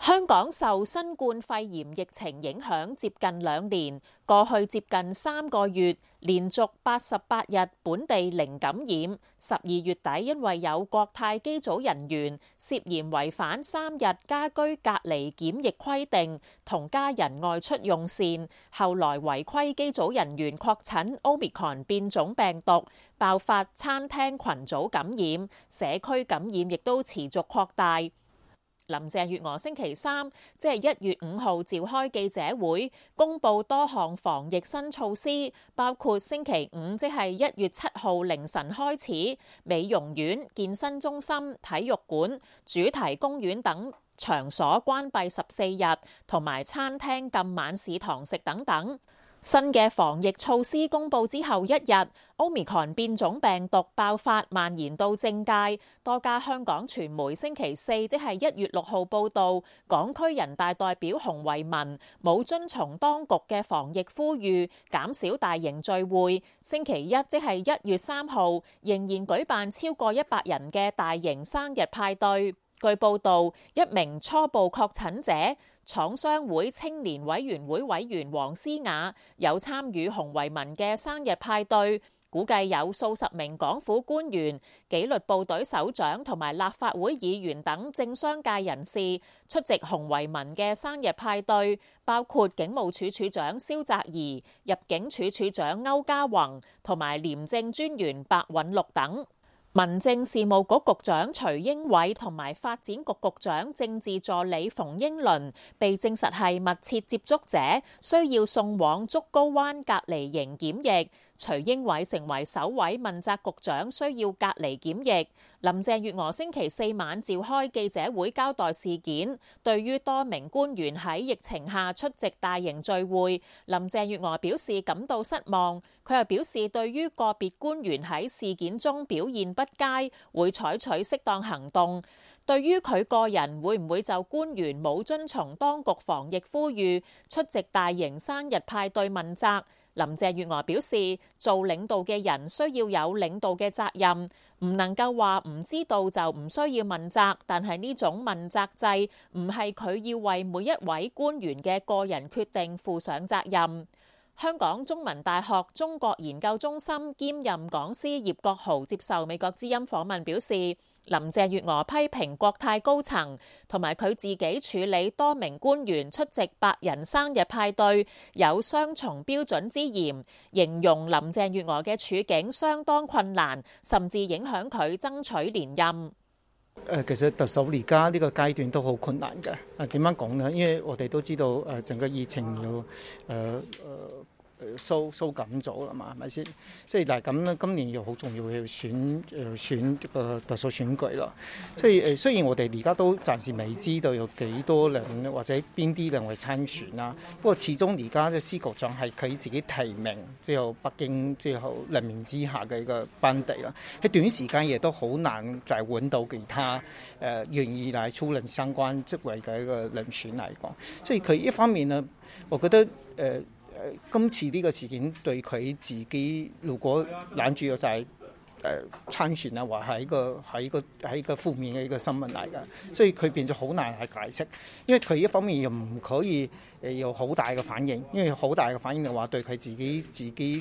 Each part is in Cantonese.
香港受新冠肺炎疫情影響接近2年，過去接近3個月，連續88日本地零感染。12月底因為有國泰機組人員涉嫌違反3日家居隔離檢疫規定，同家人外出用膳，後來違規機組人員確診 Omicron 變種病毒，爆發餐廳群組感染，社區感染亦都持續擴大。林鄭月娥星期三，即係1月5號召開記者會，公布多項防疫新措施，包括星期五，即係1月7號凌晨開始，美容院、健身中心、體育館、主題公園等場所關閉14日，同埋餐廳禁晚市堂食等等。新嘅防疫措施公布之後1日，Omicron 變種病毒爆發蔓延到政界，多家香港傳媒星期四，即係1月6號報導，港區人大代表洪為民冇遵從當局嘅防疫呼籲，減少大型聚會。星期一，即係1月3號，仍然舉辦超過100人嘅大型生日派對。據報導，一名初步確診者，廠商會青年委員會委員黃思雅有參與洪為民嘅生日派對，估計有數十名港府官員、紀律部隊首長同埋立法會議員等政商界人士出席洪為民嘅生日派對，包括警務處處長蕭澤頤、入境處處長歐家宏同埋廉政專員白韞六等。民政事務局局長徐英偉同埋發展局局長政治助理馮英倫被證實係密切接觸者，需要送往竹篙灣隔離營檢疫。徐英偉成為首位問責局長需要隔離檢疫。林鄭月娥星期四晚召開記者會交代事件，對於多名官員喺疫情下出席大型聚會，林鄭月娥表示感到失望。佢又表示對於個別官員喺事件中表現不佳，會採取適當行動。對於佢個人會唔會就官員冇遵從當局防疫呼籲出席大型生日派對問責，林鄭月娥表示，做領導嘅人需要有領導嘅責任，唔能夠話唔知道就唔需要問責，但係呢種問責制唔係佢要為每一位官員嘅個人決定負上責任。香港中文大學中國研究中心兼任講師葉國豪接受美國之音訪問表示，林鄭月娥批評國泰高層同埋佢自己處理多名官員出席100人生日派對有雙重標準之嫌，形容林鄭月娥嘅處境相當困難，甚至影響佢爭取連任。 其實特首而家呢個階段都好困難嘅。點樣講呢？因為我哋都知道整個疫情要收緊咗啦嘛，係咪先？即係但係咁咧，今年又好重要嘅選個特首選舉咯。所以雖然我哋而家都暫時未知道有幾多人或者邊啲人會參選啦，不過始終而家嘅司局長係佢自己提名，之後北京最後任命之下嘅一個班底啦。喺短時間亦都好難再揾到其他願意嚟出任相關職位嘅一個人選嚟講。所以佢一方面呢，我覺得今次呢個事件對佢自己，如果攬住咗就係參選啊，話係一個負面嘅一個新聞嚟㗎，所以佢變咗好難去解釋。因為佢一方面又唔可以有好大嘅反應，因為好大嘅反應嘅話，對佢自己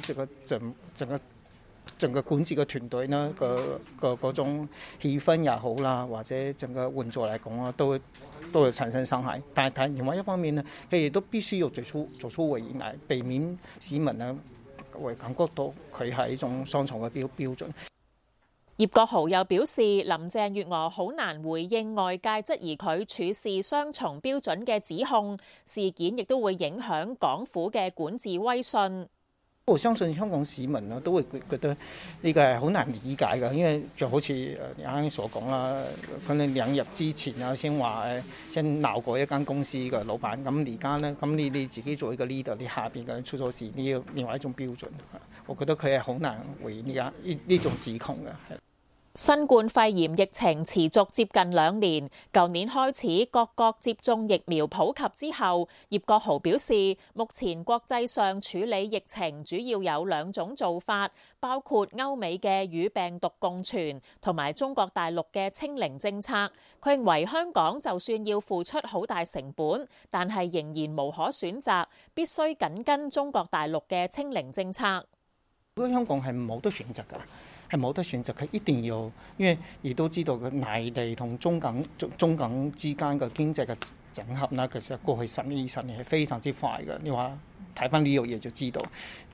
整個管治嘅團隊呢嗰種氣氛也好啦，或者整個援助嚟講啊，都會產生傷害。但係另外一方面呢，佢亦都必須要做出回應嚟，避免市民呢會感覺到佢係一種雙重嘅標準。 葉國豪又表示，林鄭月娥好難回應外界質疑佢處事雙重標準嘅指控，事件亦都會影響港府嘅管治威信。 我相信香港市民啊都會覺得呢個係好難理解㗎，因為就好似你啱啱所講啦，佢哋2日之前啊先話先鬧過一間公司嘅老闆，咁而家呢，咁你自己做一個 leader， 你下邊嘅出咗事，呢另外一種標準，我覺得佢係好難回應呢種指控嘅。 新冠肺炎疫情持續接近2年，舊年開始各國接種疫苗普及之後，葉國豪表示，目前國際上處理疫情主要有2種做法，包括歐美嘅與病毒共存，同埋中國大陸嘅清零政策。佢認為香港就算要付出好大成本，但係仍然無可選擇，必須緊跟中國大陸嘅清零政策。 如果香港係冇得選擇㗎。係冇得選擇，佢一定要，因為亦都知道嘅內地同中港之間嘅經濟嘅整合啦，其實過去10年20年係非常之快嘅。你話睇翻呢樣嘢就知道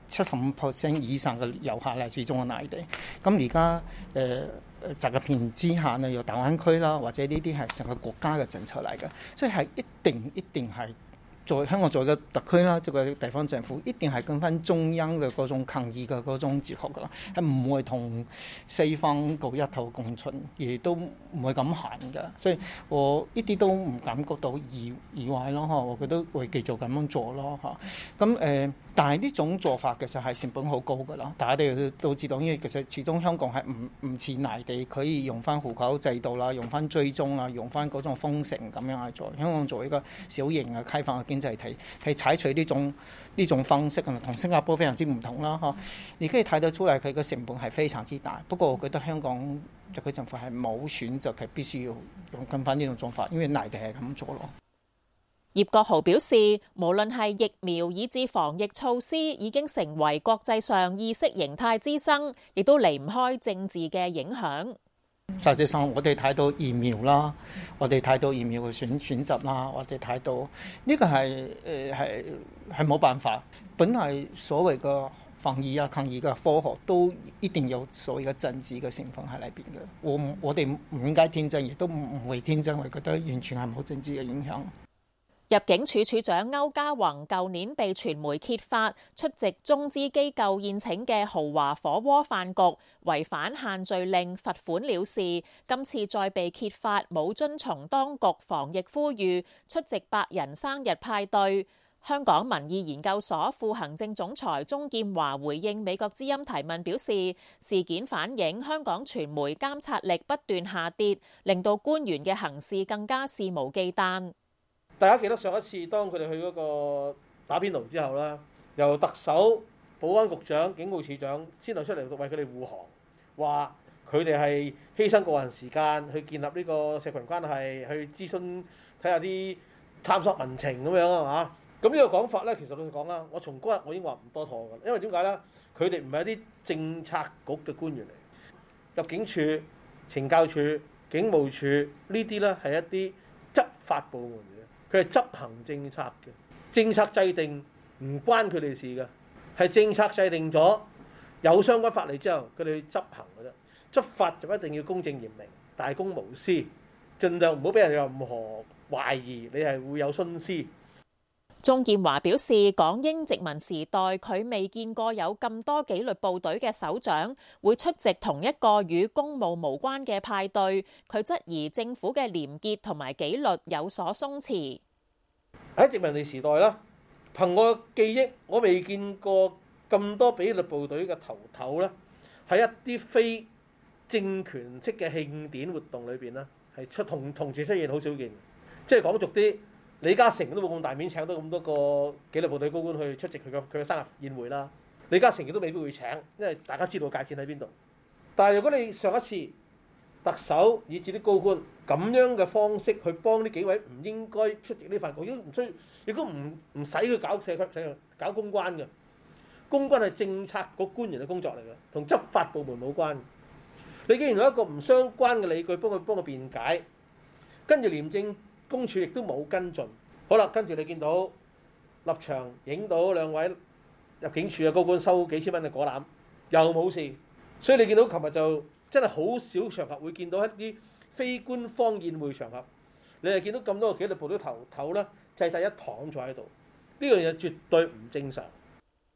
，75% 以上嘅遊客嚟自中國內地。咁而家習近平之下呢，有大灣區啦，或者呢啲係整個國家嘅政策嚟嘅，所以係一定係。在香港作為一個特區啦，作為地方政府，一定係跟翻中央嘅嗰種抗疫嘅嗰種哲學噶啦，係唔會同西方嗰一套共存，亦都唔會咁行嘅。所以我一啲都唔感覺到意外咯，我覺得會繼續咁樣做咯，咁但係呢種做法其實係成本好高噶啦，大家都知道，因為其實始終香港係唔似內地可以用翻戶口制度啦，用翻追蹤啊，用翻嗰種封城咁樣去做。香港做一個小型嘅開放嘅經濟體，係採取呢種方式啊，同新加坡非常之唔同啦，你可以睇得出嚟佢個成本係非常之大。不過我覺得香港特區政府係冇選擇，係必須要用跟翻呢種做法，因為內地係咁做咯。 葉國豪表示，無論係疫苗以至防疫措施，已經成為國際上意識形態之爭，亦都離唔開政治嘅影響。 實際上，我哋睇到疫苗啦，我哋睇到疫苗嘅選擇啦，我哋睇到呢個係冇辦法。本來所謂嘅防疫啊、抗疫嘅科學都一定有所謂嘅政治嘅成分喺裏邊嘅。我哋唔應該天真，亦都唔會天真，我覺得完全係冇政治嘅影響。 入境處處長歐家宏舊年被傳媒揭發出席中資機構宴請嘅豪華火鍋飯局，違反限聚令罰款了事。今次再被揭發冇遵從當局防疫呼籲，出席8人生日派對。香港民意研究所副行政總裁鍾劍華回應美國之音提問表示，事件反映香港傳媒監察力不斷下跌，令到官員嘅行事更加肆無忌憚。 大家記得上一次當佢哋去嗰個打邊爐之後啦，由特首、保安局長、警務處長先後出嚟為佢哋護航，話佢哋係犧牲個人時間去建立呢個社群關係，去諮詢睇下啲探索民情咁樣啊嘛。咁呢個講法咧，其實老實講啦，我從嗰日我已經話唔多妥㗎，因為點解咧？佢哋唔係一啲政策局嘅官員嚟，入境處、懲教處、警務處呢啲咧係一啲執法部門嚟嘅。佢係執行政策嘅，政策制定唔關佢哋事嘅，係政策制定咗有相關法例之後，佢哋去執行嘅啫。執法就一定要公正嚴明、大公無私，盡量唔好俾人有任何懷疑，你係會有徇私。 鍾劍華表示，港英殖民時代佢未見過有咁多紀律部隊嘅首長會出席同一個與公務無關嘅派對，佢質疑政府嘅廉潔同埋紀律有所鬆弛。 喺殖民地時代啦，憑我記憶，我未見過咁多紀律部隊嘅頭咧，喺一啲非政權式嘅慶典活動裏邊咧，係同時出現，好少見。即係講俗啲，李嘉誠都冇咁大面請到咁多個紀律部隊高官去出席佢嘅生日宴會啦。李嘉誠亦都未必會請，因為大家知道界線喺邊度。但係如果你上一次特首以至啲高官咁樣嘅方式去幫呢幾位唔應該出席呢份局，亦都唔使去搞社區、搞公關嘅。公關係政策局官員嘅工作嚟嘅，同執法部門冇關。你既然有一個唔相關嘅理據幫佢辯解，跟住廉政公署亦都冇跟進。好啦，跟住你見到立場影到2位入境處嘅高官收幾千蚊嘅果籃，又冇事。所以你見到琴日就真係好少場合會見到一啲非官方宴會場合，你係見到咁多個紀律部隊頭咧，濟濟一堂坐喺度，呢樣嘢絕對唔正常。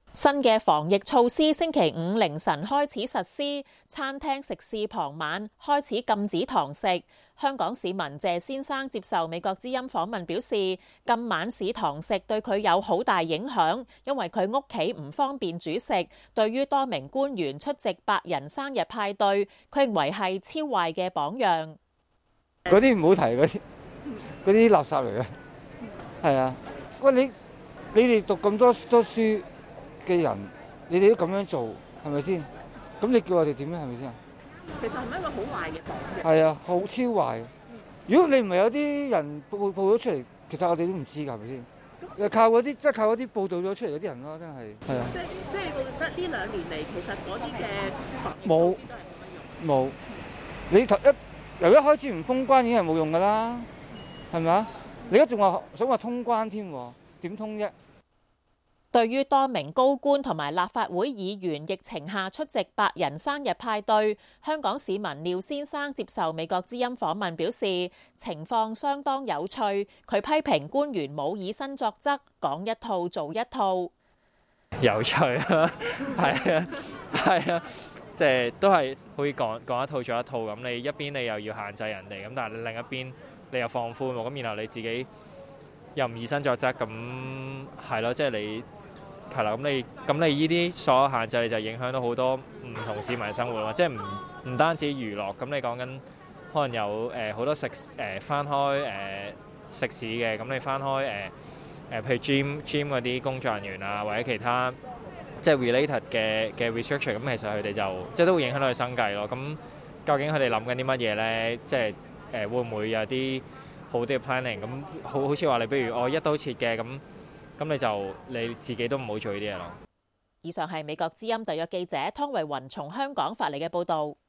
新嘅防疫措施星期五凌晨開始實施，餐廳食肆傍晚開始禁止堂食。香港市民謝先生接受美國之音訪問表示，禁晚市堂食對佢有好大影響，因為佢屋企唔方便煮食。對於多名官員出席百人生日派對，佢認為係超壞嘅榜樣。 嗰啲唔好提，嗰啲垃圾嚟嘅，係啊！喂，你哋讀咁多書嘅人，你哋都咁樣做，係咪先？咁你叫我哋點咧？係咪先？ 其實係咪一個好壞嘅榜樣？ 係啊，好超壞。如果你唔係有啲人報咗出嚟，其實我哋都唔知㗎，係咪先？靠嗰啲，即係靠嗰啲報導咗出嚟嗰啲人咯，真係。係啊。即係覺得呢2年嚟，其實嗰啲嘅冇。你由一開始唔封關已經係冇用㗎啦，係咪啊？你而家仲想話通關添，點通啫？ 對於多名高官同埋立法會議員疫情下出席百人生日派對，香港市民廖先生接受美國之音訪問表示，情況相當有趣。佢批評官員冇以身作則，講一套做一套。 有趣啊，係啊，即係都係可以講一套做一套咁。你一邊你又要限制人哋，咁但係另一邊你又放寬喎，咁然後你自己又唔以身作則，咁係咯，即係你係啦，咁你依啲所有限制，你就影響到好多唔同市民生活咯，即係唔單止娛樂，咁你講緊可能有好多翻開食肆嘅，咁你翻開譬如 gym 嗰啲工作人員啊，或者其他即係 related 嘅 restriction， 咁其實佢哋就即係都會影響到佢生計咯。咁究竟佢哋諗緊啲乜嘢咧？即係會唔會有啲好啲嘅 planning？ 咁好似話你，比如我一刀切嘅咁你自己都唔好做呢啲嘢咯。 以上係美國之音特約記者湯慧雲從香港發嚟嘅報導。